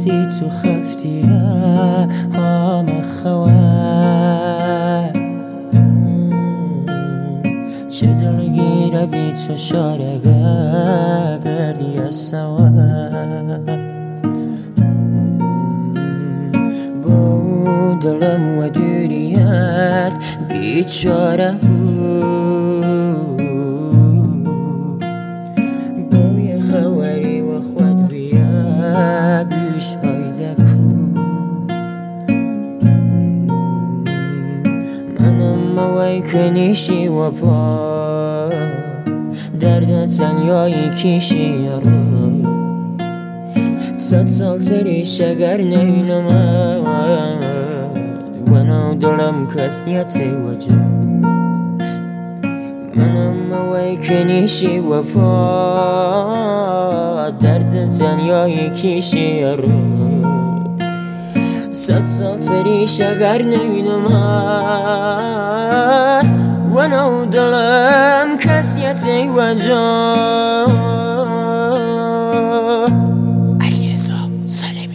وقتی تو خفتی هام خواه چه دلگیره بی تو شارگه گردی از سوا با دلم و دوریت بیچاره بود با یه خواری و خود بیا بیش هایده کن منم موی کنیشی و پا درد تنیایی کشی رو 100 سال تریش اگر نینمد ونو دلم کسیتی وجه منم موی کنیشی و پا درد تنیایی کشی رو 100 سال تریش اگر نینمد ونو دلم کسیتی وجه